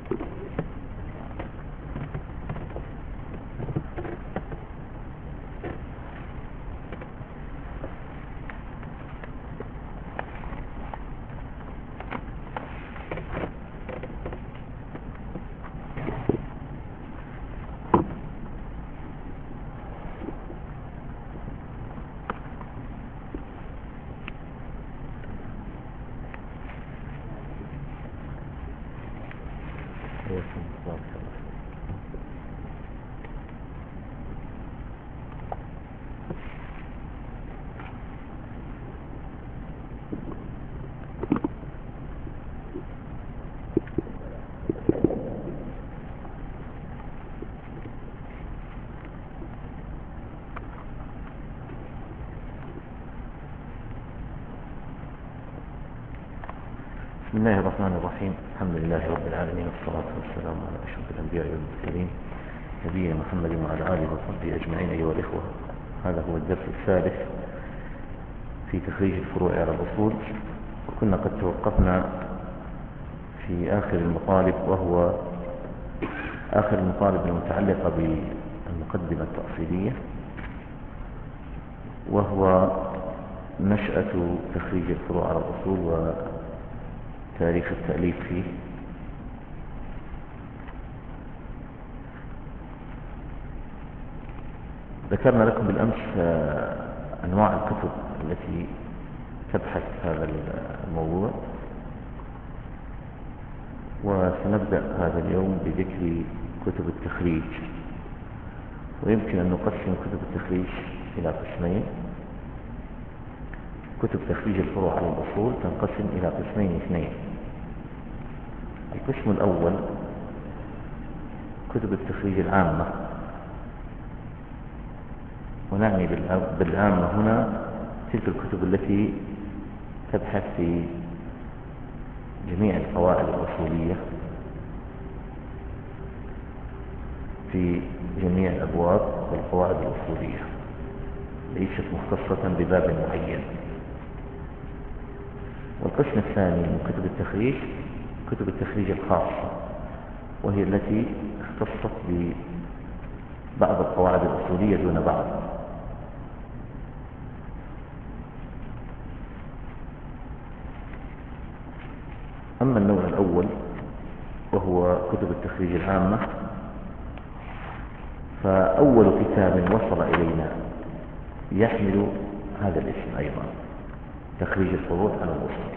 بسم الله الرحمن الرحيم. الحمد لله رب العالمين، والصلاة والسلام على أشرف الأنبياء والمرسلين نبينا محمد وعلى آله وصحبه أجمعين. أيها الإخوة، هذا هو الدرس الثالث في تخريج الفروع على الأصول، وكنا قد توقفنا في آخر المطالب، وهو آخر المطالب المتعلقة بالمقدمة التأصيلية، وهو نشأة تخريج الفروع على الأصول وتاريخ التأليف فيه. ذكرنا لكم بالأمس أنواع الكتب التي تبحث هذا الموضوع، وسنبدأ هذا اليوم بذكر كتب التخريج. ويمكن أن نقسم كتب التخريج إلى قسمين. كتب تخريج الفروع على الأصول تنقسم إلى قسمين اثنين. القسم الأول كتب التخريج العامة، ونعني بالعامة هنا تلك الكتب التي تبحث في جميع القواعد الأصولية في جميع الأبواب والقواعد الأصولية، ليست مختصة بباب معين. والقسم الثاني من كتب التخريج كتب التخريج الخاصة، وهي التي اختصت ببعض القواعد الأصولية دون بعض. أما النوع الأول وهو كتب التخريج العامة، فأول كتاب وصل إلينا يحمل هذا الاسم أيضا، تخريج الفروع على الأصول.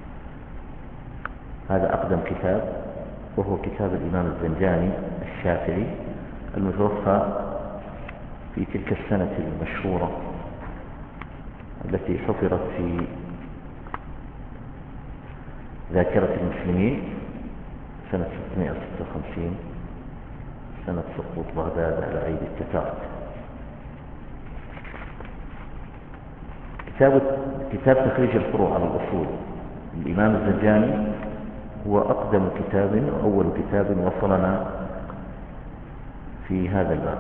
هذا أقدم كتاب، وهو كتاب الإمام الزنجاني الشافعي المتوفى في تلك السنة المشهورة التي حفرت في ذاكرة المسلمين، سنة 656، سنة سقوط بغداد على أيدي التتار. كتاب تخريج الفروع على الأصول الإمام الزنجاني هو أقدم كتاب وأول كتاب وصلنا في هذا الباب.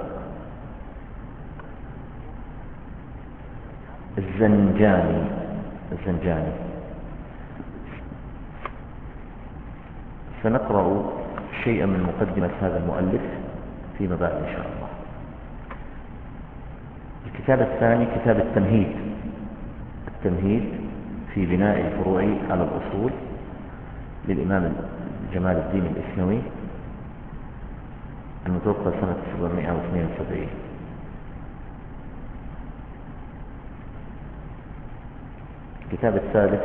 الزنجاني سنقرأ شيئا من مقدمة هذا المؤلف فيما بعد إن شاء الله. الكتاب الثاني كتاب التمهيد في بناء الفروع على الأصول للإمام جمال الدين الإسنوي المتوفى سنة 772. الكتاب الثالث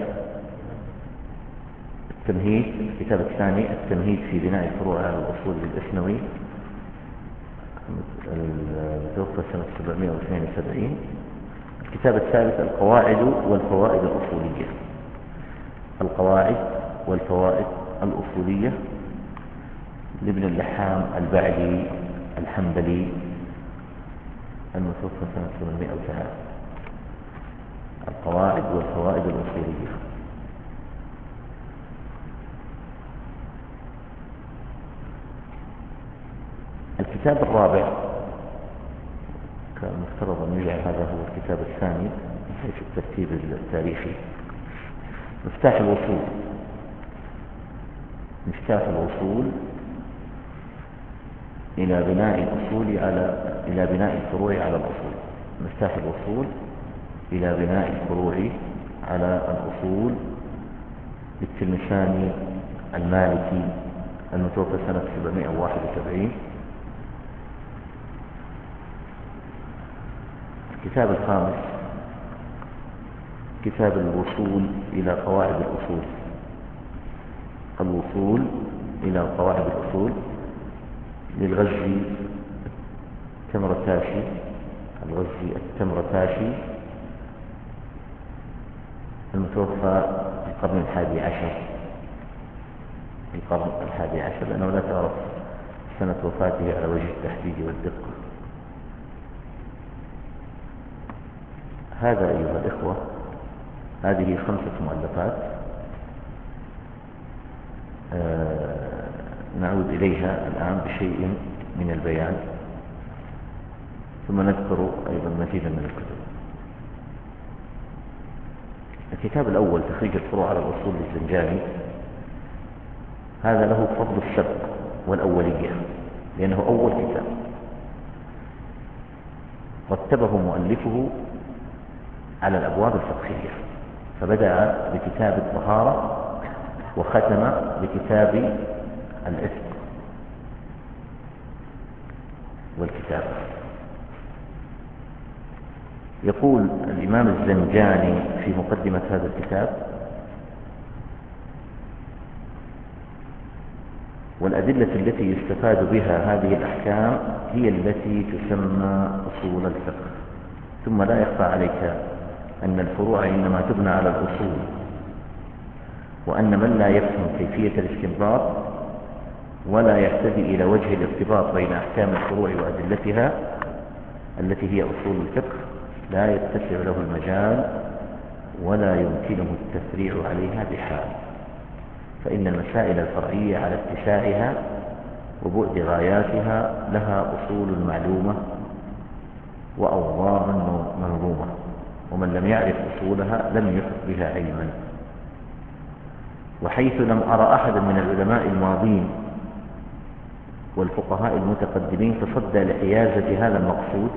الكتاب الثاني التمهيد في بناء الفروع على الأصول للإسنوي المتوفى سنة 772. الكتاب الثالث القواعد والفوائد الأصولية لابن اللحام البعلي الحنبلي المتوفى سنة 803. القواعد والفوائد الأصولية. الكتاب الرابع كان مفترض أن يجعل هذا هو الكتاب الثاني من حيث الترتيب التاريخي. مفتاح الوصول إلى بناء الفروع على الأصول. مفتاح الأصول إلى بناء الفروع على الأصول للتلمساني المالكي المتوفى سنة 771. الكتاب الخامس كتاب الوصول إلى قواعد الأصول. الوصول إلى قواعد الأصول للغزي التمرتاشي المتوفى في القرن 11، لأنه لا تعرف سنة وفاته على وجه التحديد والدقة. هذا أيها الإخوة، هذه 5 مؤلفات نعود إليها الآن بشيء من البيان، ثم نذكر أيضا مزيدا من الكتب. الكتاب الأول تخريج الفروع على الأصول للزنجاني، هذا له فضل السبق والأولية، لأنه أول كتاب رتبه مؤلفه على الأبواب الفقهية، فبدأ بكتاب الطهارة وختم بكتاب العتق والكتاب. يقول الإمام الزنجاني في مقدمة هذا الكتاب: والأدلة التي يستفاد بها هذه الأحكام هي التي تسمى أصول الفقه. ثم لا يخفى عليك أن الفروع إنما تبنى على الأصول، وأن من لا يفهم كيفية الاستنباط ولا يهتدي إلى وجه الارتباط بين أحكام الفروع وأدلتها التي هي أصول الفقه لا يتسع له المجال ولا يمكنه التفريع عليها بحال، فإن المسائل الفرعية على اتساعها وبعد غاياتها لها أصول معلومة وأوضاع منظومة، ومن لم يعرف أصولها لم يحط بها علما. وحيث لم أرى أحدا من العلماء الماضين والفقهاء المتقدمين تصدى لحيازة هذا المقصود،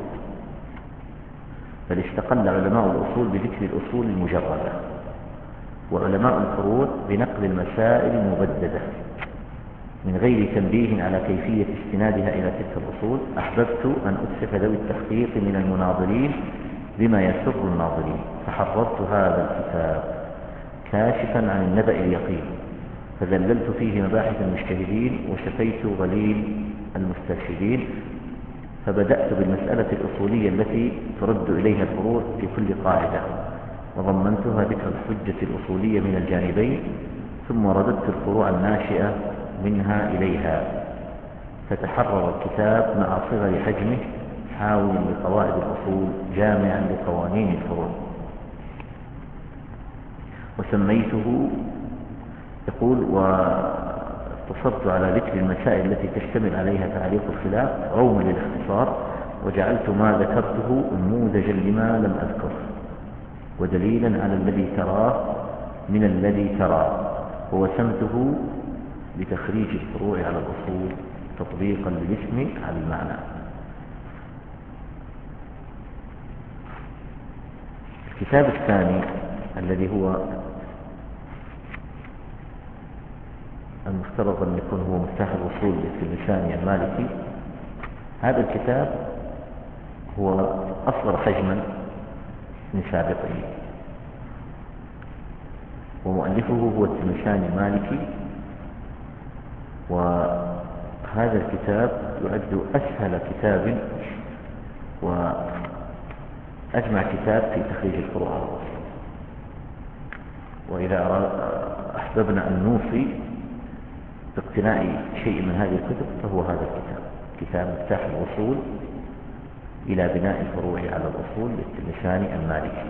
بل استقل علماء الأصول بذكر الأصول المجردة، وعلماء الفروع بنقل المسائل المبددة من غير تنبيه على كيفية استنادها إلى تلك الأصول. أحببت أن أتسف ذوي التحقيق من المناظرين بما يسر الناظرين، فحررت هذا الكتاب كاشفا عن النبأ اليقين، فذللت فيه مباحث المجتهدين وشفيت غليل المسترشدين، فبدأت بالمسألة الأصولية التي ترد إليها الفروع في كل قاعدة، وضمنتها ذكر الحجة الأصولية من الجانبين، ثم رددت الفروع الناشئة منها إليها، فتحرر الكتاب مع صغر حجمه حاويا لقواعد الأصول جامعا لقوانين الفروع. وسميته، يقول: واقتصرت على ذكر المسائل التي تشتمل عليها تعليق الخلاف روما للاختصار، وجعلت ما ذكرته نموذجا لما لم أذكر ودليلا على الذي تراه من الذي تراه، ووسمته بتخريج الفروع على الأصول تطبيقا للاسم على المعنى. الكتاب الثاني الذي هو المفترض أن يكون هو مفتاح الوصول للتلمساني المالكي، هذا الكتاب هو أصغر حجما من سابقه، ومؤلفه هو التلمساني المالكي، وهذا الكتاب يعد أسهل كتاب وأجمع كتاب في تخريج الفروع على الأصول. وإذا أحببنا أن نوصي باقتناء شيء من هذه الكتب فهو هذا الكتاب، كتاب مفتاح الوصول إلى بناء الفروع على الأصول للتلمساني المالكي.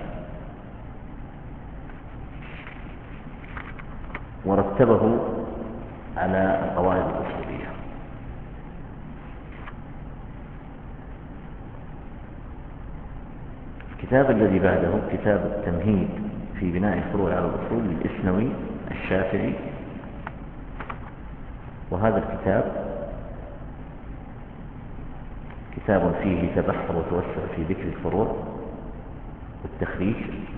ورتبه على القواعد الأصولية. الكتاب الذي بعده كتاب التمهيد في بناء الفروع على الأصول للإسنوي الشافعي، وهذا الكتاب كتاب فيه تبحر وتوسع في ذكر الفروع والتخريج.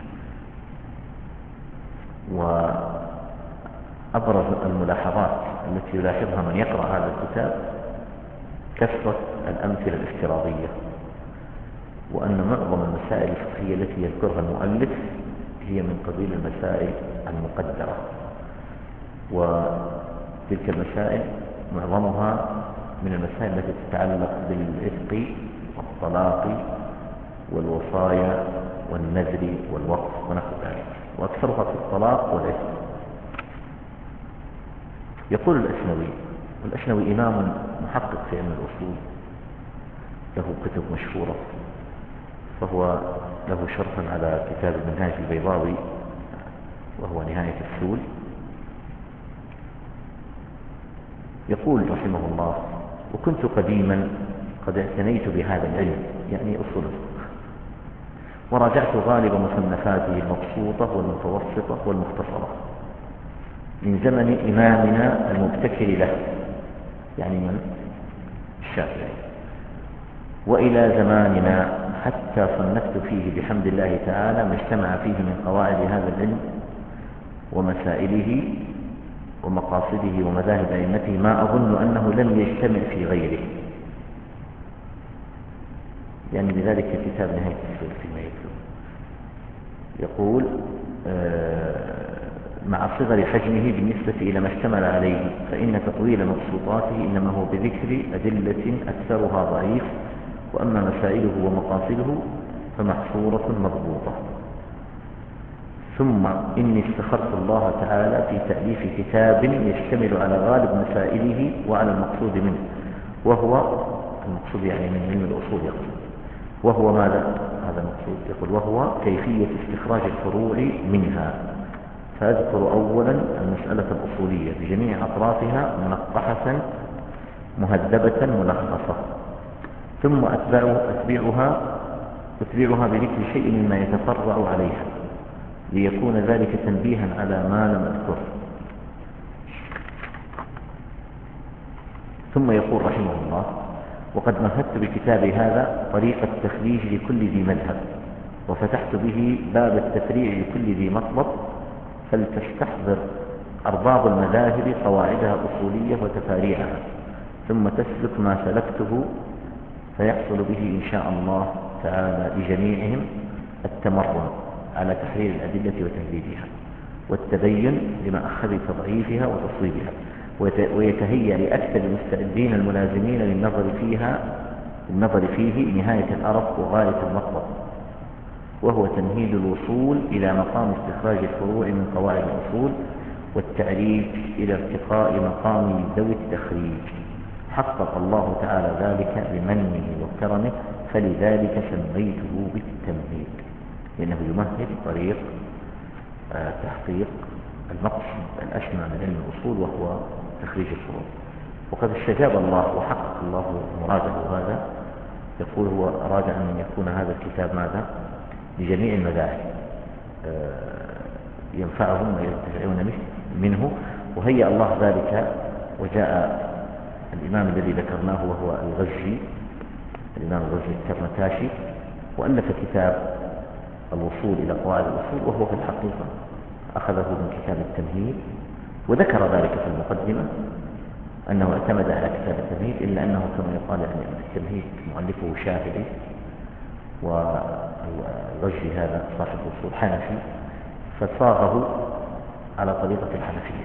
وأبرز الملاحظات التي يلاحظها من يقرأ هذا الكتاب كثرة الأمثلة الافتراضية، وأن معظم المسائل الفقهية التي يذكرها المؤلف هي من قبيل المسائل المقدرة، وتلك المسائل معظمها من المسائل التي تتعلق بالعتق والطلاق والوصايا والنذر والوقف ونحو ذلك، وأكثرها في الطلاق والعتق. يقول الأشنوي، والأشنوي إمام محقق في علم الأصول، له كتب مشهورة، فهو له شرح على كتاب المنهاج البيضاوي وهو نهاية السول. يقول رحمه الله: وكنت قديما قد اعتنيت بهذا العلم، يعني أصول الفقه، وراجعت غالب مصنفاته المبسوطة والمتوسطة والمختصرة من زمن إمامنا المبتكر له، يعني من الشافعي، وإلى زماننا، حتى صنفت فيه بحمد الله تعالى ما اجتمع فيه من قواعد هذا العلم ومسائله ومقاصده ومذاهب أئمته ما أظن أنه لم يجتمع في غيره، يعني بذلك كتاب نهاية السور فيما يكتب. يقول: مع صغر حجمه بالنسبة إلى ما اشتمل عليه، فإن تطويل مبسوطاته إنما هو بذكر أدلة أكثرها ضعيف، وأما مسائله ومقاصده فمحصورة مضبوطة. ثم إني استخرت الله تعالى في تأليف كتاب يشتمل على غالب مسائله وعلى المقصود منه، وهو المقصود يعني من علم الأصول، يقصد وهو ماذا؟ هذا المقصود. يقول: وهو كيفية استخراج الفروع منها، فأذكر أولا المسألة الأصولية بجميع أطرافها منقحة مهذبة ملخصة، ثم أتبعها بذكر شيء مما يتفرع عليها، ليكون ذلك تنبيها على ما لم أذكره. ثم يقول رحمه الله: وقد مهدت بكتابي هذا طريق التخريج لكل ذي مذهب، وفتحت به باب التفريع لكل ذي مطلب، فلتستحضر أرباب المذاهب قواعدها الأصولية وتفاريعها، ثم تسلك ما سلكته، فيحصل به إن شاء الله تعالى لجميعهم التمرن على تحرير الأدلة وتهذيبها، والتبين لمأخذ تضعيفها وتصويبها، ويتهيأ لأكثر المستعدين الملازمين للنظر فيه نهاية الأرق وغاية المطلب، وهو تمهيد الوصول إلى مقام استخراج الفروع من قواعد الأصول، والتعريج إلى ارتقاء مقام ذوي التخريج. حقق الله تعالى ذلك بمنه وكرمه، فلذلك سميته بالتمهيد، لأنه يمهد طريق تحقيق المقصد الأشمع من علم الأصول، وهو تخريج الفروع. وقد استجاب الله وحقق الله مراده هذا. يقول: هو أراد أن يكون هذا الكتاب ماذا؟ لجميع المذاهب، ينفعهم وينتفعون منه، وهيأ الله ذلك. وجاء الإمام الذي ذكرناه وهو الغزي، الإمام الغزي الكرمكاشي، وألف كتاب الوصول إلى قواعد الأصول، وهو في الحقيقة أخذه من كتاب التمهيد، وذكر ذلك في المقدمة أنه اعتمد على كتاب التمهيد، إلا أنه كما يقال يعني التمهيد مؤلفه شافعي، والغزي هذا صاحب الأصول حنفي، فصاغه على طريقة الحنفية،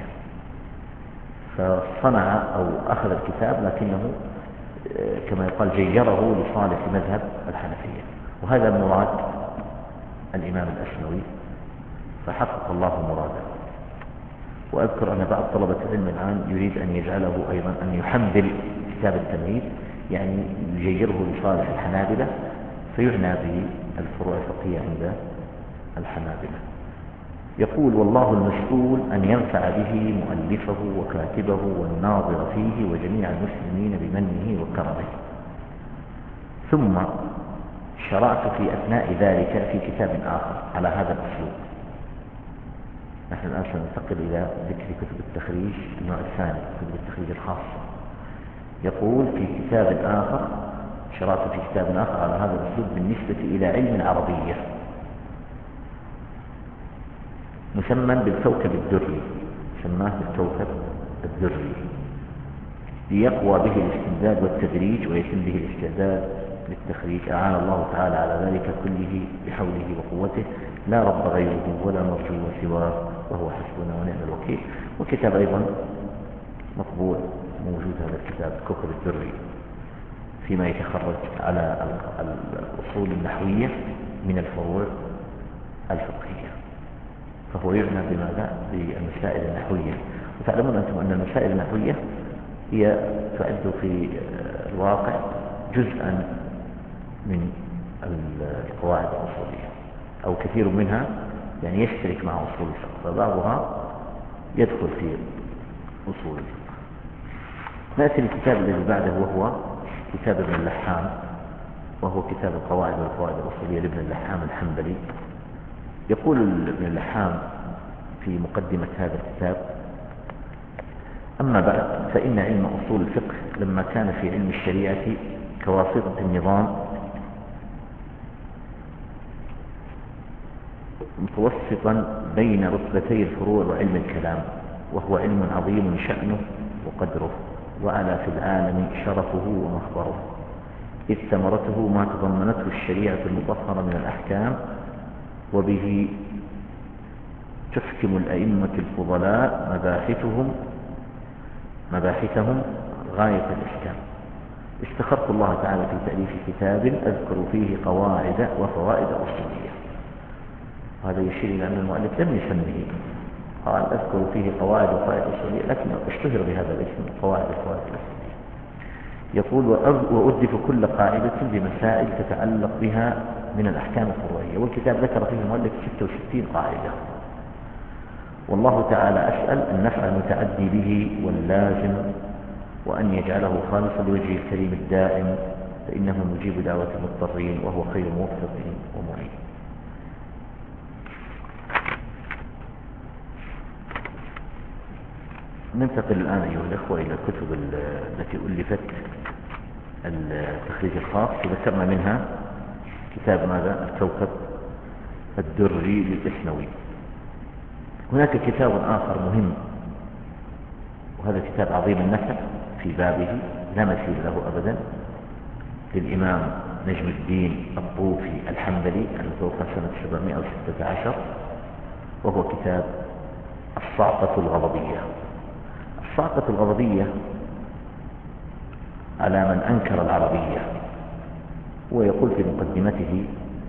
فصنع أو أخذ الكتاب لكنه كما يقال جيره لصالح مذهب الحنفية، وهذا مراد الإمام الأشنوي، فحقق الله مراده. وأذكر أن بعض طلبة العلم الآن يريد أن يجعله أيضا أن يحمل كتاب التمهيد، يعني يجيره لصالح الحنابلة، فيعنى بالفروع الفقهية عند الحنابلة. يقول: والله المسؤول أن ينفع به مؤلفه وكاتبه والناظر فيه وجميع المسلمين بمنه وكرمه. ثم شرعت في أثناء ذلك في كتاب آخر على هذا الأسلوب. نحن الآن سننتقل إلى ذكر كتب التخريج النوع الثاني، كتب التخريج الخاصة. يقول: في كتاب آخر شرعت في كتاب آخر على هذا الأسلوب بالنسبة إلى علم العربية مسمى بالكوكب الدري، سماه بالكوكب الدري، ليقوى به الاستمداد والتدريج ويتم به الاستعداد للتخريج. أعان الله تعالى على ذلك كله بحوله وقوته، لا رب غيره ولا مرجو سواه، وهو حسبنا ونعم الوكيل. وكتاب أيضا مطبوع موجود هذا الكتاب كوكب الدري فيما يتخرج على الأصول النحوية من الفروع الفقهية، فهو يعنى بماذا؟ بالمسائل النحوية. وتعلمون أنتم أن المسائل النحوية هي تعد في الواقع جزءا من القواعد الأصولية، أو كثير منها يعني يشترك مع أصول الفقه، فبعضها يدخل في أصول الفقه. نأتي للكتاب الذي بعده وهو كتاب ابن اللحام، وهو كتاب القواعد والقواعد الأصولية لابن اللحام الحنبلي. يقول ابن اللحام في مقدمة هذا الكتاب: أما بعد، فإن علم أصول الفقه لما كان في علم الشريعة كواسطة النظام متوسطا بين رتبتي الفروع وعلم الكلام، وهو علم عظيم شأنه وقدره، وعلى في العالم شرفه ومخبره، إذ ثمرته ما تضمنته الشريعة المطهرة من الأحكام، وبه تحكم الأئمة الفضلاء مباحثهم غاية الإحكام. استخرت الله تعالى في تأليف كتاب أذكر فيه قواعد وفوائد أصولية. هذا يشير إلى أن المؤلف لم يسميه، قال أذكر فيه قواعد وفوائد أصولية، لكن اشتهر بهذا الاسم قواعد وفوائد أصولية. يقول: وأردف كل قاعدة بمسائل تتعلق بها من الأحكام الفروعية. والكتاب ذكر فيه المؤلف 66 قاعدة. والله تعالى أسأل أن نفع المتعدي به واللازم، وأن يجعله خالصا لوجهه الكريم الدائم، فإنه مجيب دعوة المضطرين، وهو خير موفق ومعين. ننتقل الآن أيها الأخوة إلى الكتب التي ألفت التخريج الخاص. وذكرنا منها كتاب ماذا؟ الكوكب الدري للإسنوي. هناك كتاب آخر مهم، وهذا كتاب عظيم النفع في بابه لا مثيل له أبدا، للإمام نجم الدين الطوفي الحنبلي المتوفى سنة 716، وهو كتاب الصعقة الغضبية. الصعقة الغضبية على من أنكر العربية. ويقول في مقدمته: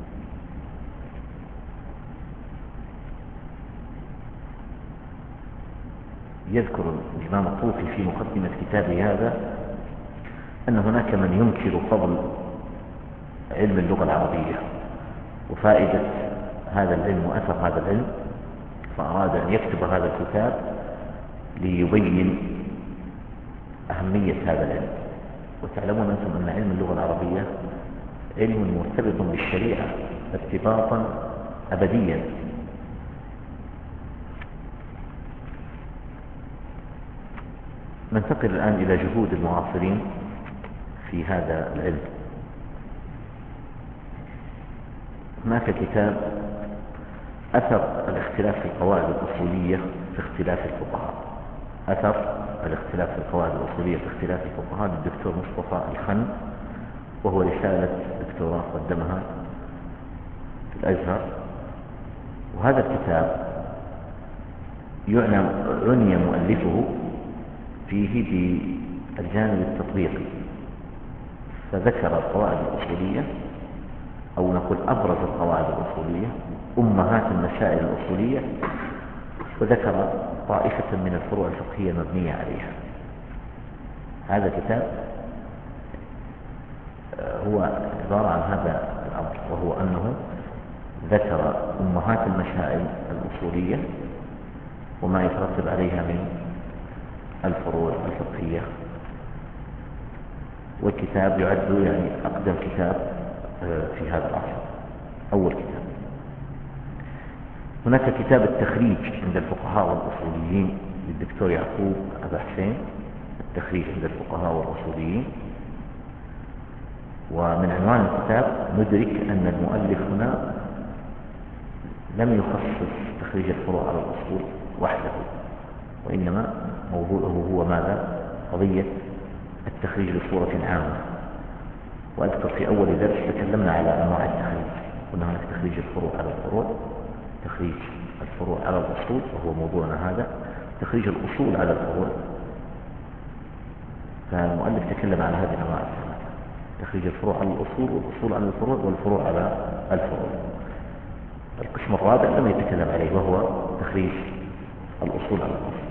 يذكر الإمام الطوفي في مقدمة كتابه هذا أن هناك من ينكر فضل علم اللغة العربية وفائدة هذا العلم وأثر هذا العلم، فأراد أن يكتب هذا الكتاب ليبين أهمية هذا العلم. وتعلمون أنتم أن علم اللغة العربية علم مرتبط بالشريعة ارتباطا أبديا. ننتقل الآن إلى جهود المعاصرين في هذا العلم. هناك كتاب أثر الاختلاف في القواعد الأصولية في اختلاف الفقهاء، أثر الاختلاف في القواعد الأصولية في اختلاف الفقهاء للدكتور مصطفى الخن، وهو رسالة دكتوراه قدمها في الأزهر. وهذا الكتاب عني مؤلفه فيه بالجانب التطبيقي، فذكر القواعد الأصولية، أو نقول أبرز القواعد الأصولية، أمهات المسائل الأصولية، وذكر طائفة من الفروع الفقهية المبنية عليها. هذا الكتاب هو عبارة عن هذا الأمر، وهو أنه ذكر أمهات المسائل الأصولية وما يترتب عليها من الفروع الفقهية. والكتاب يعد يعني أقدم كتاب في هذا العصر، أول كتاب. هناك كتاب التخريج عند الفقهاء والأصوليين للدكتور يعقوب أبا حسين، التخريج عند الفقهاء والأصوليين. ومن عنوان الكتاب ندرك أن المؤلف هنا لم يخصص تخريج الفروع على الأصول وحده، وإنما موضوعه هو ماذا؟ قضية التخريج لصورة عامة. وأذكر في أول درس تكلمنا على أنواع التخريج، قلنا هناك تخريج الفروع على الفروع، تخريج الفروع على الأصول وهو موضوعنا هذا، تخريج الأصول على الفروع. فالمؤلف تكلم على هذه الأنواع الثلاثة: تخريج الفروع على الأصول، والأصول على الفروع، والفروع على الفروع. القسم الرابع لم يتكلم عليه وهو تخريج الأصول على الأصول،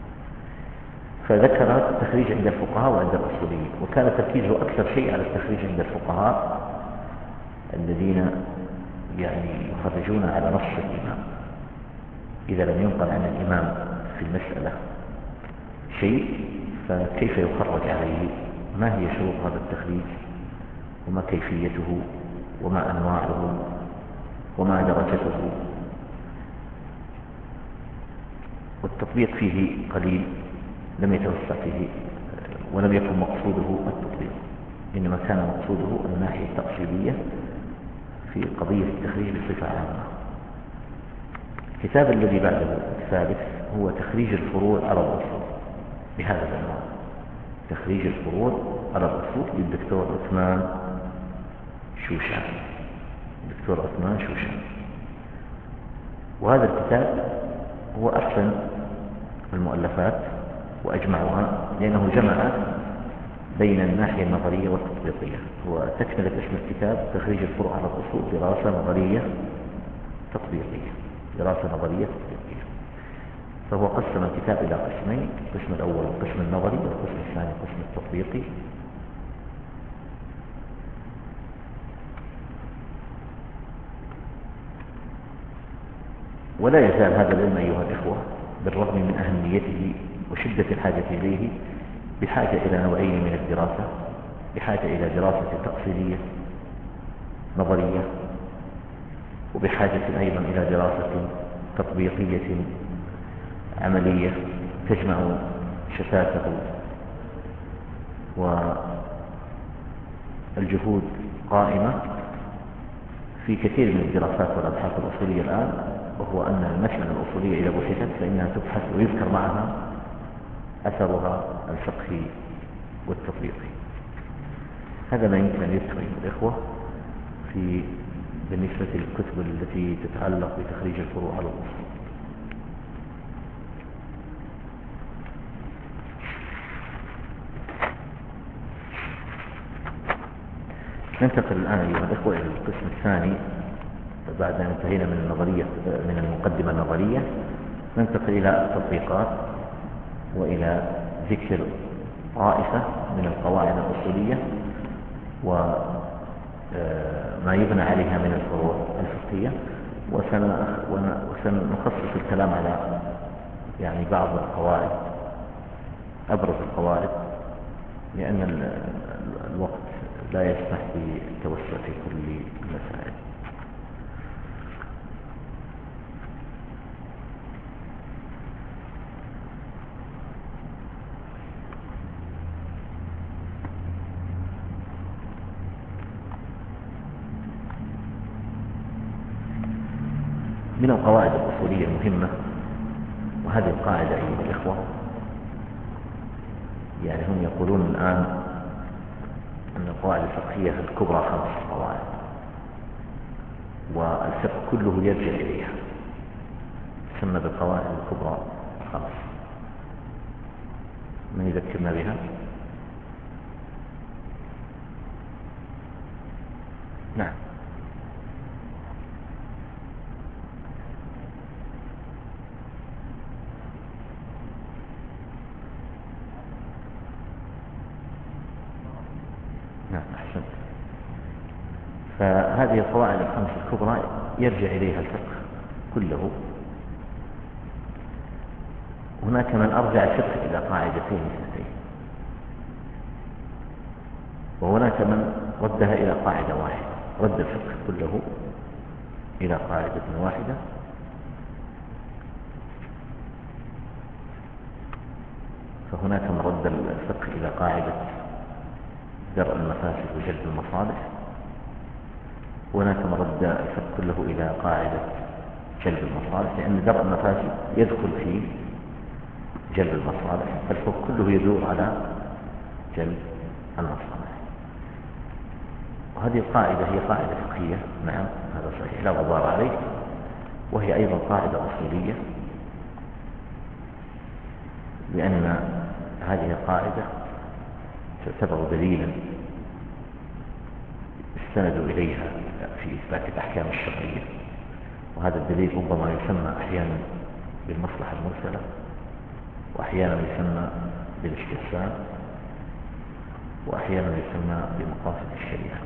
فذكر التخريج عند الفقهاء وعند الأصوليين، وكان تركيزه أكثر شيء على التخريج عند الفقهاء الذين يعني يخرجون على نص الإمام. إذا لم ينقل عن الإمام في المسألة شيء فكيف يخرج عليه؟ ما هي شروط هذا التخريج؟ وما كيفيته؟ وما أنواعه؟ وما درجته؟ والتطبيق فيه قليل، لم يتوسع فيه، ولم يكن مقصوده التطبيق، إنما كان مقصوده الناحية التأصيلية في قضية التخريج بصفة عامة. الكتاب الذي بعده الثالث هو تخريج الفروع على الأصول بهذا العنوان: تخريج الفروع على الأصول للدكتور عثمان شوشان. الدكتور عثمان شوشان. وهذا الكتاب هو أحسن المؤلفات وأجمعها، لأنه جمع بين الناحية النظرية والتطبيقية. هو تكملة اسم الكتاب تخريج الفروع على الأصول، دراسة نظرية تطبيقية، دراسة نظرية تطبيقية. فهو قسم الكتاب إلى قسمين: القسم الأول القسم النظري، والقسم الثاني القسم التطبيقي. ولا يزال هذا العلم أيها الإخوة بالرغم من أهميته وشدة الحاجة إليه بحاجة إلى نوعين من الدراسة: بحاجة إلى دراسة تأصيلية نظرية، وبحاجة أيضا إلى دراسة تطبيقية عملية تجمع شتاته والجهود قائمة في كثير من الدراسات والأبحاث الأصولية الآن، وهو أن المسألة الأصولية إذا بحثت فإنها تبحث ويذكر معها أثرها الفقهي والتطبيقي. هذا ما يمكن أن يذكر الإخوة بالنسبة للكتب التي تتعلق بتخريج الفروع على الأصول. ننتقل الآن أيها الإخوة إلى القسم الثاني. بعد أن انتهينا من المقدمة النظرية، ننتقل إلى التطبيقات وإلى ذكر طائفة من القواعد الأصولية وما يبنى عليها من الفروع الفقهية. وسنخصص الكلام على يعني بعض القواعد، أبرز القواعد، لأن الوقت لا يسمح بالتوسع في كل المسائل. من القواعد الأصولية المهمة، وهذه القاعدة أيها الإخوة يعني هم يقولون الآن أن القواعد الفقهية الكبرى 5 قواعد، والفقه كله يرجع إليها، تسمى بالقواعد الكبرى 5. من يذكرنا بها؟ نعم. نعم، أحسنت. فهذه القواعد ال5 الكبرى يرجع إليها الفقه كله. هناك من أرجع الفقه إلى قاعدتين 2، وهناك من ردها إلى قاعدة واحدة، رد الفقه كله إلى قاعدة واحدة. فهناك من رد الفقه إلى قاعدة درء المفاسد وجلب المصالح، وهناك مرد الفقه كله إلى قاعدة جلب المصالح، لأن درء المفاسد يدخل في جلب المصالح، فالفقه كله يدور على جلب المصالح. وهذه القاعدة هي قاعدة فقهية، نعم هذا صحيح لا غبار عليه، وهي أيضا قاعدة أصولية، لأن هذه القاعدة تعتبر دليلا استندوا إليها في إثبات الأحكام الشرعية، وهذا الدليل ربما يسمى أحيانا بالمصلحة المرسلة، وأحيانا يسمى بالاستحسان، وأحيانا يسمى بمقاصد الشريعة.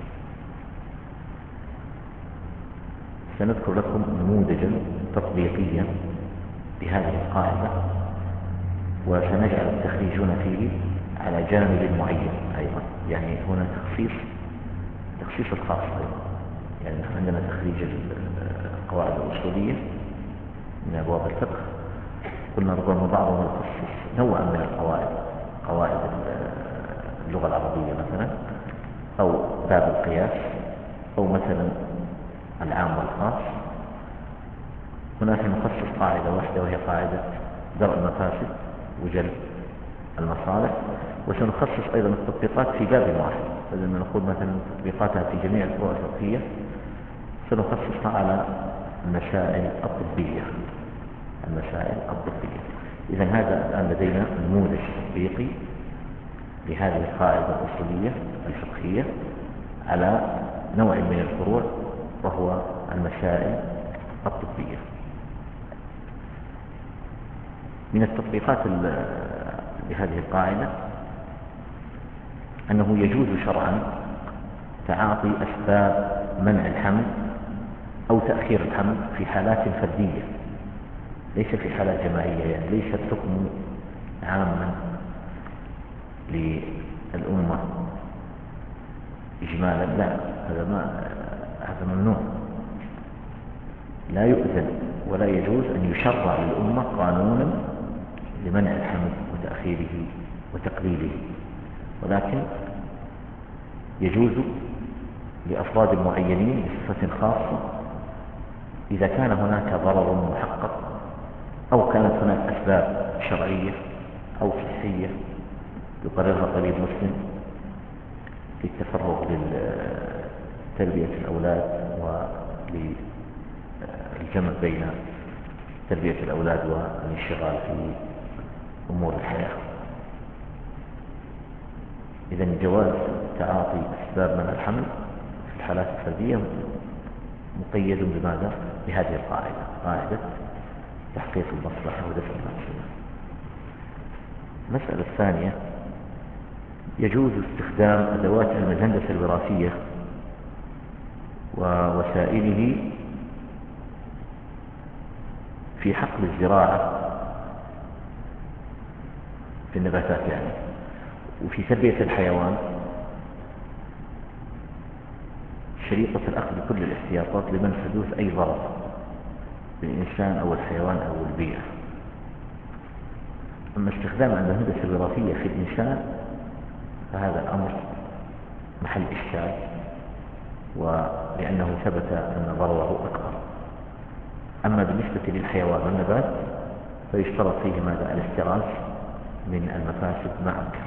سنذكر لكم نموذجا تطبيقيا لهذه القاعدة، وسنجعل التخريج هنا فيه على جانب معين أيضا، يعني هنا تخصيص الخاص أيضا. يعني نحن عندنا تخريج القواعد الأصولية من أبواب الفقه، قلنا ربما بعضهم يخصص نوعا من القواعد، قواعد اللغة العربية مثلا، أو باب القياس، أو مثلا العام والخاص. هناك نخصص قاعدة واحدة وهي قاعدة درء المفاسد وجلب المصالح، وسنخصص أيضا التطبيقات في باب واحد، لما نقول مثلا تطبيقاتها في جميع الفروع الفقهية سنخصصها على المسائل الطبية. إذن هذا الآن لدينا نموذج تطبيقي لهذه القاعدة الأصولية الفقهية على نوع من الفروع، وهو المسائل الطبية. من التطبيقات لهذه القاعدة أنه يجوز شرعا تعاطي أسباب منع الحمل أو تأخير الحمل في حالات فردية، ليس في حالات جماعية، يعني ليس الحكم عاما للأمة إجمالا، لا، هذا ممنوع. لا يؤذن ولا يجوز أن يشرع للأمة قانونا لمنع الحمل وتأخيره وتقليله، ولكن يجوز لأفراد معينين بصفة خاصة إذا كان هناك ضرر محقق، أو كانت هناك أسباب شرعية أو صحية يقررها طبيب مسلم للتفرغ لتربية الأولاد وللجمع بين تربية الأولاد والانشغال في أمور الحياة. إذن جواز تعاطي أسباب منع الحمل في الحالات الفردية مقيد بماذا؟ بهذه القاعدة، قاعدة تحقيق المصلحة ودفع المفسدة. المسألة الثانية، يجوز استخدام أدوات علم الهندسة الوراثية ووسائله في حقل الزراعة في النباتات يعني، وفي تربية الحيوان، شريطة الأخذ بكل الاحتياطات لمن حدوث أي ضرر بالإنسان أو الحيوان أو البيئة. أما استخدام الهندسة الوراثية في الإنسان فهذا الأمر محل إشكال، ولأنه ثبت أن ضرره أكبر. أما بالنسبة للحيوان والنبات فيشترط فيه ماذا؟ الاحتراز من المفاسد ما أمكن.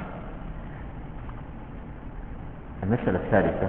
المسألة الثالثة،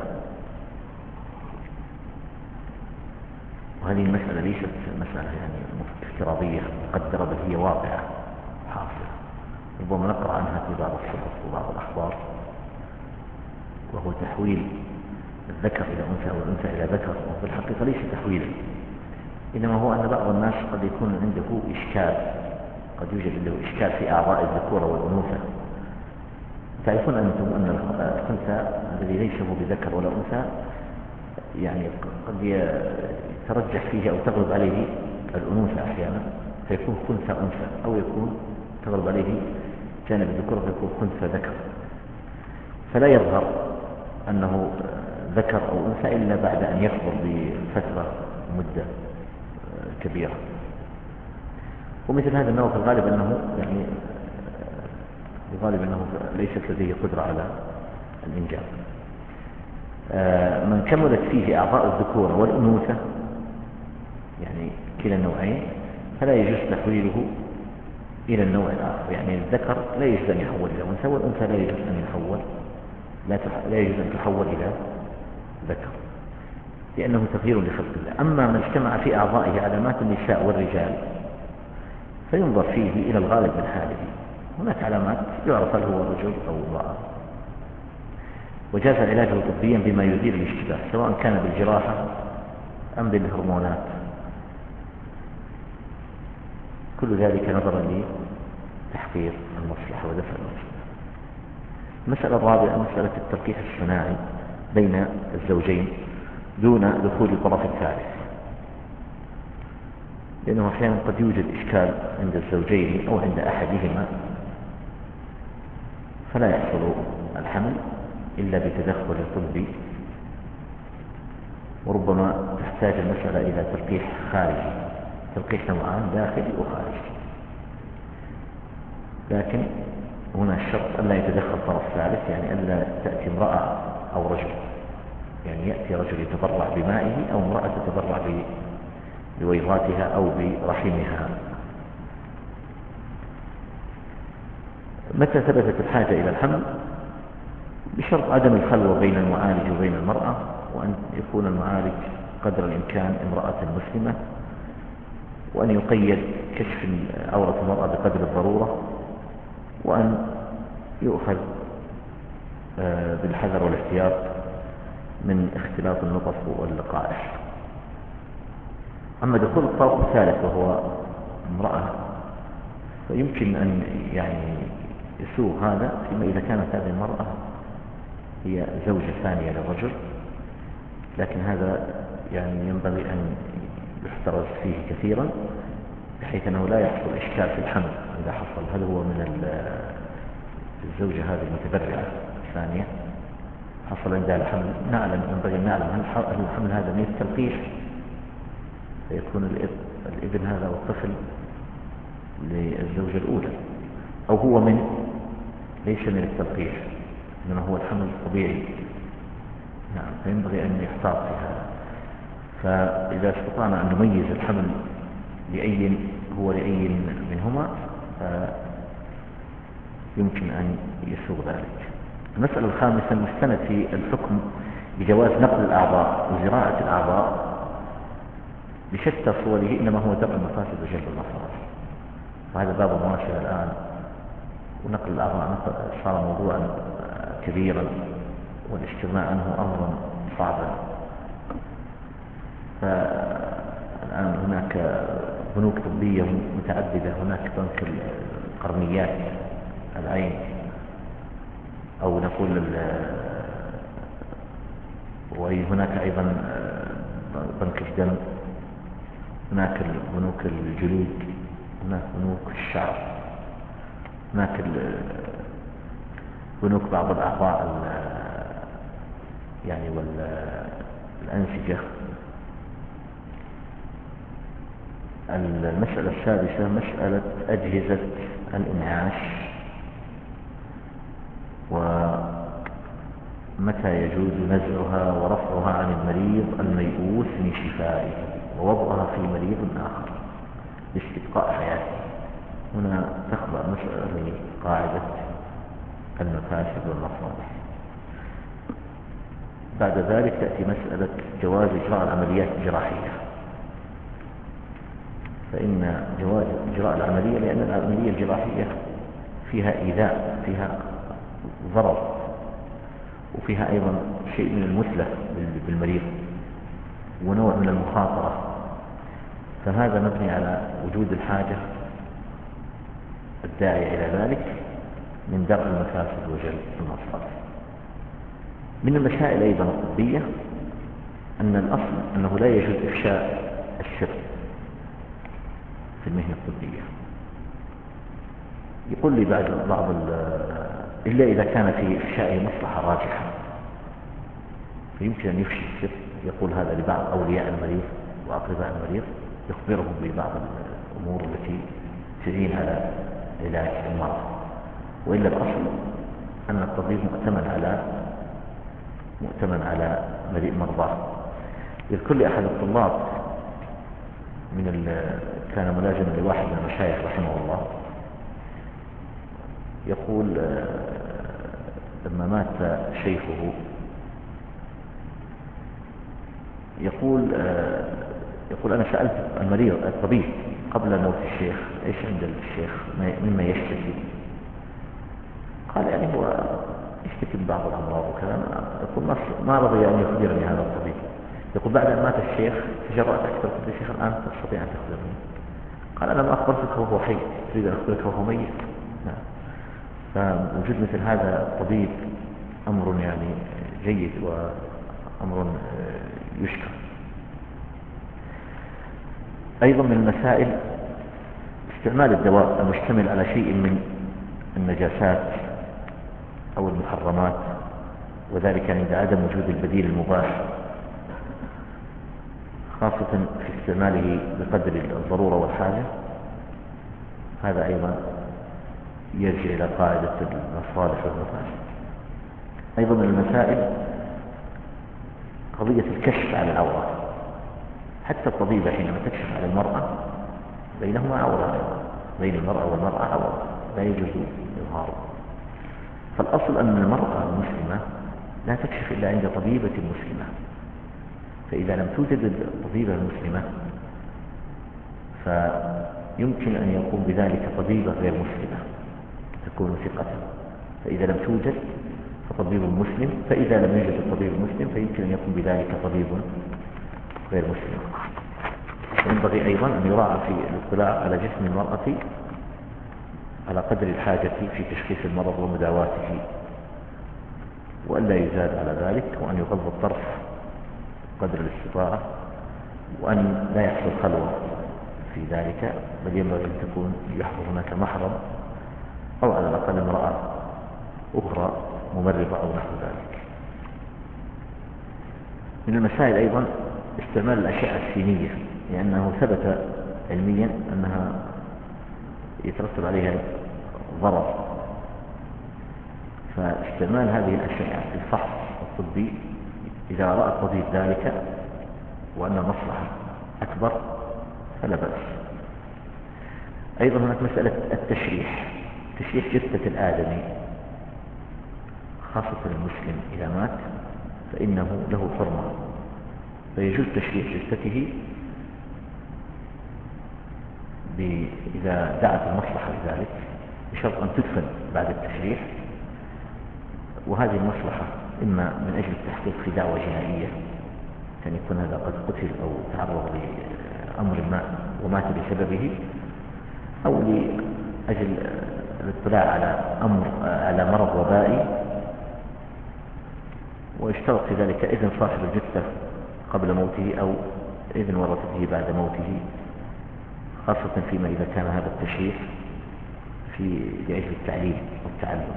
وهذه المسألة ليست مسألة يعني افتراضية مقدرة، بل هي واقعة حاصلة، ربما نقرأ عنها في بعض الصحف وبعض الأخبار، وهو تحويل الذكر إلى أنثى والأنثى إلى ذكر. وفي الحقيقة ليس تحويلا، إنما هو أن بعض الناس قد يكون عنده إشكال، قد يوجد عنده إشكال في أعضاء الذكورة والأنوثة. تعرفون أنتم أن الخنثى الذي ليس هو بذكر ولا أنثى يعني قد يترجح فيه أو تغلب عليه الأنوثة أحيانا فيكون خنثى أنثى، أو يكون تغلب عليه جانب الذكورة فيكون خنثى ذكر، فلا يظهر أنه ذكر أو أنثى إلا بعد أن يكبر بفترة مدة كبيرة. ومثل هذا النوع في الغالب أنه ليست لديه قدرة على الإنجاب. من كملت فيه أعضاء الذكورة والأنوثة، يعني كلا النوعين، فلا يجوز تحويله إلى النوع الآخر. يعني الذكر لا يجوز أن يحول إلى أنثى، والأنثى لا يجوز أن يحول لا يجوز أن تحول إلى ذكر، لأنه تغيير لخلق الله. أما ما اجتمع في أعضائه علامات النساء والرجال فينظر فيه إلى الغالب من حاله. هناك علامات يعرف هل هو رجل أو امرأة، وجاز علاجه طبيا بما يزيل الاشتباه، سواء كان بالجراحة أم بالهرمونات، كل ذلك نظرا لتحقيق المصلحة ودفع المصلحة. المسألة الرابعة مسألة التلقيح الصناعي بين الزوجين دون دخول طرف ثالث، لأنه أحيانا قد يوجد إشكال عند الزوجين أو عند أحدهما، فلا يحصل الحمل إلا بتدخل طبي، وربما تحتاج المسألة إلى تلقيح خارجي، تلقيح نوعان داخلي وخارجي. لكن هنا الشرط ألا يتدخل طرف ثالث، يعني ألا تأتي امرأة أو رجل، يعني يأتي رجل يتبرع بمائه أو امرأة تتبرع بويضاتها أو برحمها. متى ثبتت الحاجة إلى الحمل؟ بشرط عدم الخلوة بين المعالج وبين المرأة، وأن يكون المعالج قدر الإمكان امرأة مسلمة، وأن يقيد كشف عورة المرأة بقدر الضرورة، وأن يؤخذ بالحذر والاحتياط من اختلاط النطف واللقائح. أما دخول الطرف الثالث وهو امرأة فيمكن أن يعني يسوغ هذا فيما إذا كانت هذه المرأة هي زوجة ثانية للرجل، لكن هذا يعني ينبغي أن يحترز فيه كثيرا، بحيث أنه لا يحصل إشكال في الحمل إذا حصل هل هو من الزوجة هذه المتبرعة الثانية حصل عندها الحمل. ينبغي أن نعلم هل الحمل هذا من التلقيح فيكون الابن هذا والطفل للزوجة الأولى، أو هو ليس من التلقيح إنما هو الحمل الطبيعي. نعم، فينبغي أن يحتاط في هذا. فإذا استطعنا أن نميز الحمل لأي منهما يمكن أن يسوغ ذلك. المسألة الخامسة المستند في الحكم بجواز نقل الأعضاء وزراعة الأعضاء بشتى صوره إنما هو درء المفاسد وجلب المصالح، وهذا باب مباشر الآن. ونقل الأعضاء صار موضوعا كبيرا، والاستغناء عنه أمرا صعبا. فالآن هناك بنوك طبية متعددة، هناك بنك القرنيات العين، أو نقول وهناك أيضا بنك الدم، هناك بنوك الجلود، هناك بنوك الشعر، هناك بنوك بعض الأعضاء يعني والأنسجة. المسألة السادسة مسألة أجهزة الإنعاش، ومتى يجوز نزعها ورفعها عن المريض الميؤوس من شفائه ووضعها في مريض آخر لاستبقاء حياته. هنا تخضع مسألة لقاعدة المفاسد والمصالح. بعد ذلك تأتي مسألة جواز إجراء العمليات الجراحية. فإن جواز إجراء العملية لأن العملية الجراحية فيها إيذاء، فيها ضرر، وفيها أيضا شيء من المثلة بالمريض ونوع من المخاطرة، فهذا مبني على وجود الحاجة الداعية إلى ذلك من درء المفاسد وجلب المصالح. من المسائل أيضا الطبية أن الأصل أنه لا يجوز إفشاء السر في المهنة الطبية. يقول لي بعض إلا إذا كان في إفشائه مصلحة راجحة فيمكن أن يفشي السر، يقول هذا لبعض أولياء المريض وأقرباء المريض، يخبرهم ببعض الأمور التي تعين على علاج المرض. وإلا الأصل أن الطبيب مؤتمن على مؤتمن على مليء مرضاه. يذكر لي أحد الطلاب كان ملازما لواحد من المشايخ رحمه الله، يقول لما مات شيخه يقول أنا سألت المريض الطبيب قبل موت الشيخ إيش عند الشيخ مما يشتكي؟ قال يعني هو يشتكي من بعض الأمراض وكذا. يقول ما رضي أن يخبرني هذا الطبيب. يقول بعد أن مات الشيخ تجرأت أكثر، قلت الشيخ الآن تستطيع أن تخبرني؟ قال أنا ما أخبرتك وهو حي، تريد أن أخبرك وهو ميت؟ فوجود مثل هذا الطبيب أمر يعني جيد وأمر يشكر. أيضا من المسائل استعمال الدواء المشتمل على شيء من النجاسات أو المحرمات، وذلك عند عدم وجود البديل المباح، خاصة في استعماله بقدر الضرورة والحاجة. هذا أيضا يرجع إلى قاعدة المصالح والمفاسد. أيضا من المسائل قضية الكشف على العورة. حتى الطبيبة حينما تكشف على المرأة بينهما عورة، بين المرأة والمرأة عورة لا يجوز إظهاره. فالأصل أن المرأة المسلمة لا تكشف إلا عند طبيبة مسلمة، فإذا لم توجد الطبيبة المسلمة فيمكن أن يقوم بذلك طبيبة غير مسلمة تكون ثقة. فإذا لم توجد فطبيب مسلم، فإذا لم يوجد الطبيب المسلم فيمكن أن يقوم بذلك طبيب غير مسلم. وينبغي أيضا أن يراعى في الاطلاع على جسم المرأة على قدر الحاجة في تشخيص المرض ومداواته، وأن لا يزاد على ذلك، وأن يغض الطرف قدر الاستطاعة، وأن لا يحصل خلوة في ذلك، بل ينبغي أن تكون يحضر هناك محرم أو على الأقل امرأة أخرى ممرضة أو نحو ذلك. من المسائل أيضا استعمال الأشعة السينية، لأنه ثبت علميا أنها يترتب عليها ضرر. فاستعمال هذه الأشعة في الفحص الطبي إذا رأى الطبيب ذلك وأن المصلحة أكبر فلا بأس. أيضا هناك مسألة التشريح، تشريح جثة الآدمي خاصة المسلم إذا مات فإنه له حرمة، فيجوز تشريح جثته إذا دعت المصلحة لذلك، بشرط أن تدفن بعد التشريح. وهذه المصلحة إما من أجل التحقيق في دعوة جنائية، كان يكون هذا قد قتل أو تعرض لأمر ما ومات بسببه، أو لأجل الاطلاع على مرض وبائي، ويشترط في ذلك إذن صاحب الجثة قبل موته أو إذن ورثته بعد موته، خاصة فيما إذا كان هذا التشريح لأجل التعليم والتعلم.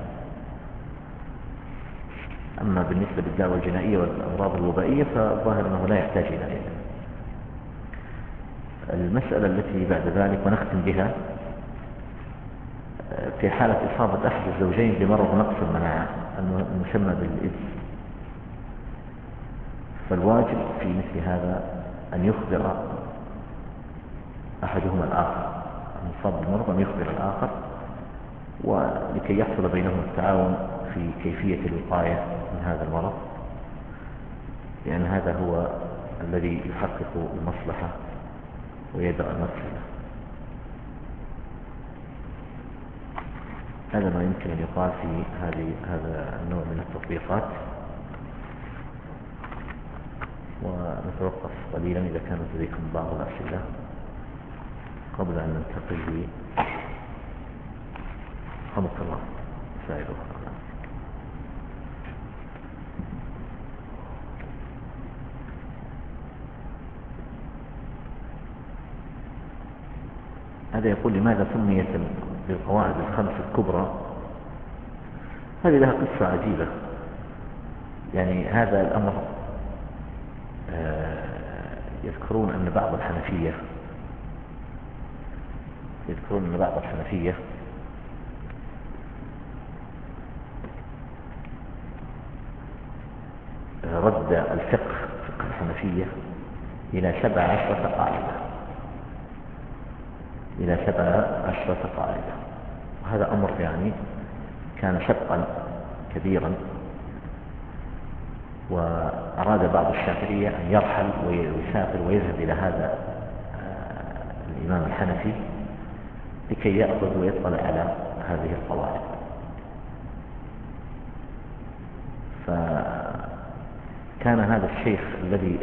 أما بالنسبة للدعوة الجنائية والأمراض الوبائية فالظاهر أنه لا يحتاج إلى إذن. المسألة التي بعد ذلك ونختم بها، في حالة إصابة أحد الزوجين بمرض نقص المناعة المسمى بالإيدز، فالواجب في مثل هذا أن يخبر أحدهما الآخر، المصاب بالمرض أن يخبر الآخر، ولكي يحصل بينهم التعاون في كيفية الوقاية من هذا المرض، لأن هذا هو الذي يحقق المصلحة ويدرأ المفسدة. هذا ما يمكن أن يقال في هذا النوع من التطبيقات، ونتوقف قليلا إذا كانت لديكم بعض الأسئلة قبل أن ننتقل لحمد الله مسائل أخرى. هذا يقول لماذا سميت بالقواعد الخمس الكبرى؟ هذه لها قصة عجيبة. يعني هذا الأمر يذكرون أن بعض الحنفية رد الفقه فقه الحنفية إلى 17 قاعدة، إلى 17 قاعدة. وهذا أمر يعني كان شقا كبيرا، وأراد بعض الشافعية أن يرحل ويسافر ويذهب إلى هذا الإمام الحنفي لكي يأخذ ويطلع على هذه القواعد. فكان هذا الشيخ الذي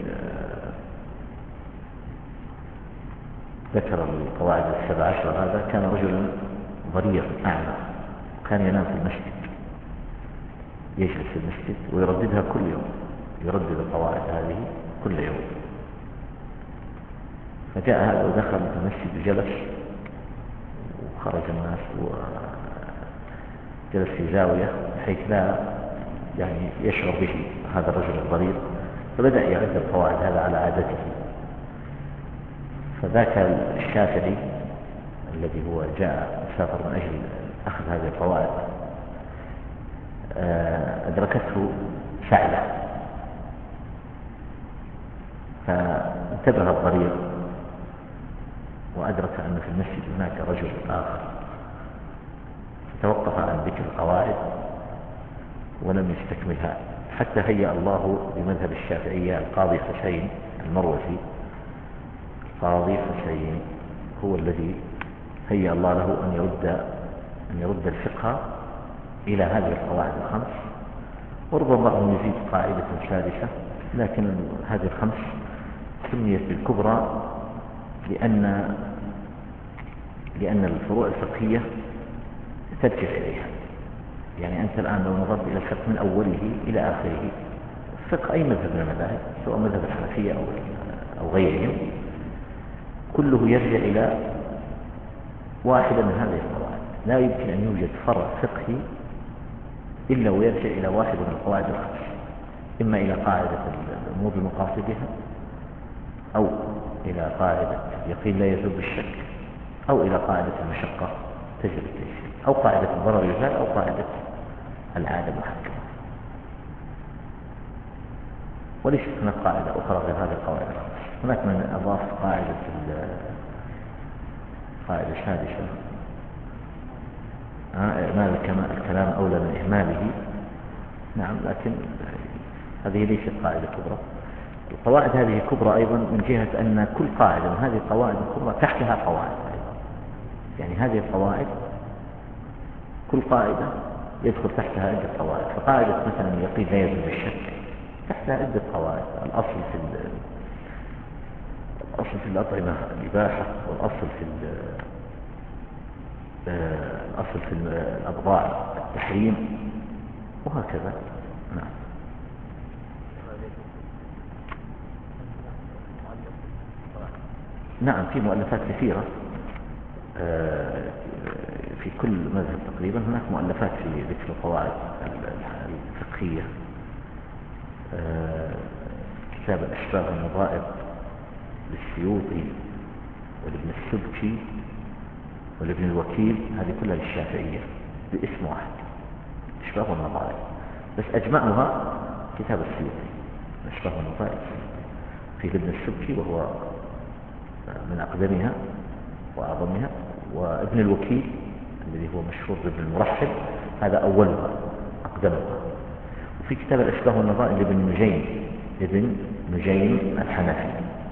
ذكر القواعد 17 هذا كان رجلا ضرير أعمى، كان ينام في المسجد، يجلس في المسجد ويرددها كل يوم، يردد القواعد هذه كل يوم. فجاء هذا ودخل في المسجد وجلس، وخرج الناس وجلس في زاوية بحيث لا يعني يشعر به هذا الرجل الضرير، فبدأ يعد القواعد هذا على عادته. فذاك الشافعي الذي هو جاء سافر من أجل أخذ هذه القواعد أدركته سعلة، فانتبه الضرير وأدرك أن في المسجد هناك رجل آخر، فتوقف عن ذكر القواعد ولم يستكملها، حتى هيأ الله بمذهب الشافعية القاضي حسين المروزي. القاضي حسين هو الذي هيأ الله له أن يرد الفقه إلى هذه القواعد الخمس، وربما بعضهم يزيد قاعدة سادسة، لكن هذه الخمس سميت بالكبرى لأن الفروع الفقهية ترجع إليها. يعني أنت الآن لو نظرت إلى الفقه من أوله إلى آخره، فقه أي مذهب من المذاهب سواء مذهب الحنفية أو غيرهم، كله يرجع إلى واحدة من هذه القواعد. لا يمكن أن يوجد فرع فقهي إلا ويرجع إلى واحدة من القواعد الخمس، إما إلى قاعدة الأمور المقاصد بها، أو إلى قاعدة اليقين لا يزول بالشك، أو إلى قاعدة المشقة تجري التيسير، أو قاعدة الضرر يزال، أو قاعدة العادة محكمة. وليست هناك قاعدة أخرى غير هذه القواعد الخمس. هناك من أضاف قاعدة سادسة، إعمال الكلام أولى من إهماله. نعم، لكن هذه ليست قاعدة كبرى. القواعد هذه كبرى أيضا من جهة أن كل قاعدة من هذه القواعد الكبرى تحتها قواعد أيضا. يعني هذه القواعد كل قاعدة يدخل تحتها عدة قواعد. فقاعدة مثلا اليقين لا يزول بالشك تحتها عدة قواعد. الأصل في الأطعمة الإباحة، والأصل في الأبضاع التحريم، وهكذا. نعم. نعم، في مؤلفات كثيرة في كل مذهب تقريبا. هناك مؤلفات في ذكر القواعد الفقهية، كتاب الأشباه والنظائر للسيوطي ولابن السبكي ولابن الوكيل، هذه كلها للشافعية باسم واحد، الأشباه والنظائر، بس أجمعها كتاب السيوطي الأشباه والنظائر في ابن السبكي، وهو من أقدمها وأعظمها، وابن الوكيل الذي هو مشهور بابن المرحب هذا أولها أقدمها. وفي كتاب الأشباه والنظائر لابن نجيم الحنفي.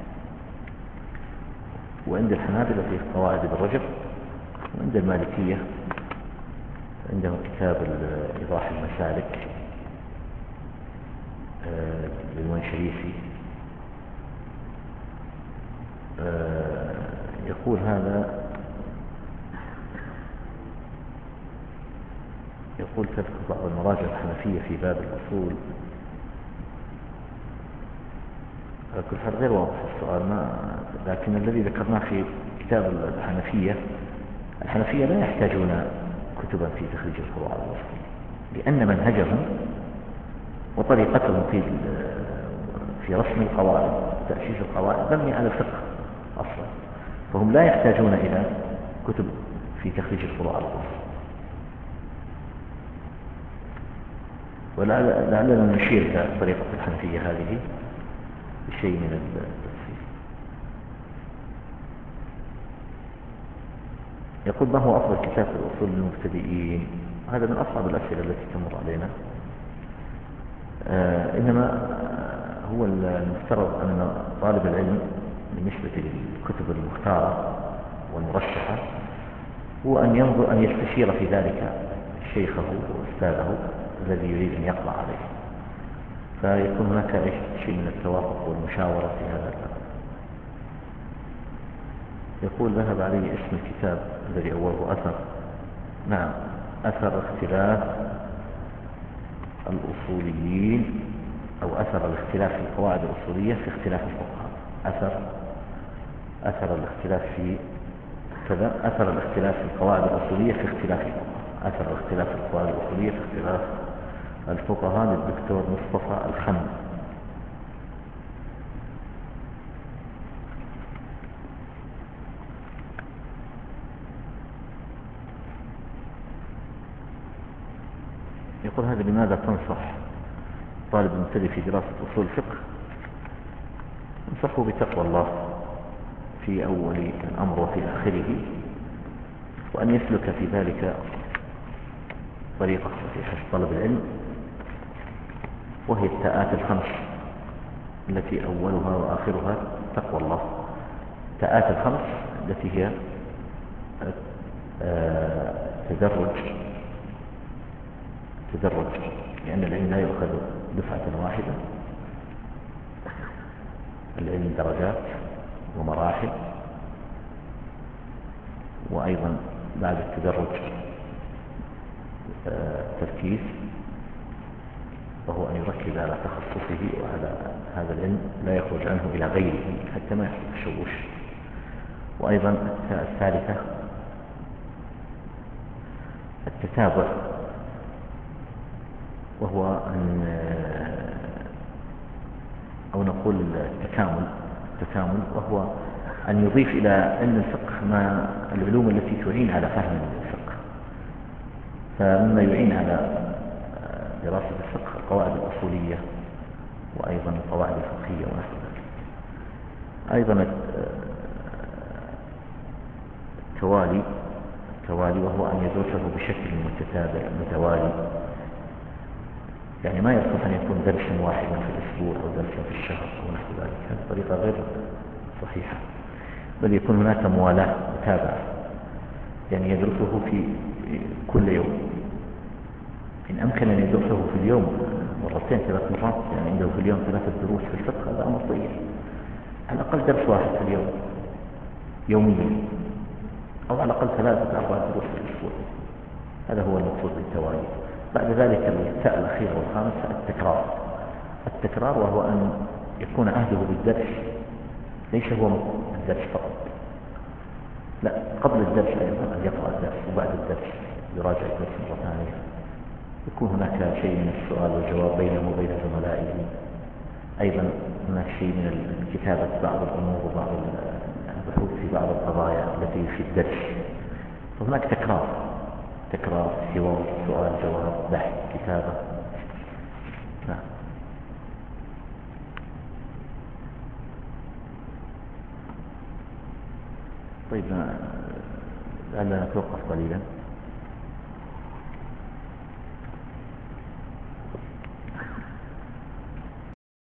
وعند الحنابلة فيه قواعد ابن رجب، وعند المالكية عندهم كتاب إيضاح المسالك للمنشريسي. يقول تذكر بعض المراجع الحنفية في باب الأصول. على كل حال غير واضح السؤال، لكن الذي ذكرناه في كتاب الحنفية لا يحتاجون كتبا في تخريج الفروع على الأصول، لأن منهجهم وطريقتهم في رسم القواعد وتأسيس القواعد مبني على الفقه أصلا، فهم لا يحتاجون إلى كتب في تخريج الفروع على الأصول. ولعلنا نشير إلى طريقة الحنفية هذه بشيء من التفصيل. يقول: ما هو أفضل كتاب في الأصول للمبتدئين؟ هذا من أصعب الأسئلة التي تمر علينا. إنما هو المفترض أن طالب العلم بالنسبة للكتب المختارة والمرشحة هو أن ينظر، أن يستشير في ذلك شيخه وأستاذه الذي يريد أن يقرأ عليه، فيكون هناك شيء من التوافق والمشاورة في هذا الباب. يقول: ذهب علي اسم الكتاب الذي أوله أثر. نعم، أثر اختلاف الأصوليين، أو أثر الاختلاف في القواعد الأصولية في اختلاف الفقهاء. أثر الاختلاف في كذا، أثر الاختلاف في القواعد الأصولية في اختلاف الفقهاء. أثر الاختلاف في القواعد الأصولية في اختلاف الفقهاء للدكتور مصطفى الخمس. يقول: هذا لماذا تنصح طالب مبتدئ في دراسة أصول الفقه؟ انصحه بتقوى الله في أول الأمر وفي آخره، وأن يسلك في ذلك طريقة صحيحة في طلب العلم، وهي التاءات الخمس التي أولها وآخرها تقوى الله. التاءات الخمس التي هي تدرج، لأن العلم لا يؤخذ دفعة واحدة، العلم درجات ومراحل، وأيضا بعد التدرج تركيز، وهو أن يركز على تخصصه وعلى هذا العلم، لا يخرج عنه إلى غيره حتى ما يحصل تشوش. وأيضا الثالثة التتابع، وهو أن أو نقول التكامل، وهو أن يضيف إلى علم الفقه ما العلوم التي تعين على فهم الفقه. فمما يعين على دراسة الفقه القواعد الأصولية، وأيضا القواعد الفقهية ونحو ذلك. أيضا التوالي، وهو أن يدرسه بشكل متتابع متوالي، يعني ما يصح أن يكون درسا واحدا في الأسبوع أو درسا في الشهر أو نحو ذلك. هذه طريقة غير صحيحة، بل يكون هناك موالاة متابعة، يعني يدرسه في كل يوم، إن أمكن أن يدرسه في اليوم مرتين 3 مرات، يعني عنده في اليوم 3 دروس في الفقه، هذا أمر طيب. على الأقل درس واحد في اليوم يوميا، أو على الأقل 3 أو 4 دروس في الأسبوع. هذا هو المقصود بالتوالي. بعد ذلك التاء الأخيرة والخامسة التكرار، وهو أن يكون عهده بالدرس ليس هو الدرس فقط، لا، قبل الدرس أيضا أن يقرأ الدرس، وبعد الدرس يراجع الدرس مرة ثانية، يكون هناك شيء من السؤال والجواب بينه وبين زملائه. أيضا هناك شيء من كتابة بعض الأمور وبعض البحوث في بعض القضايا التي في الدرس. فهناك تكرار، حوار، سؤال جواب، بحث، كتابة. نعم. طيب، لعلنا نتوقف قليلا.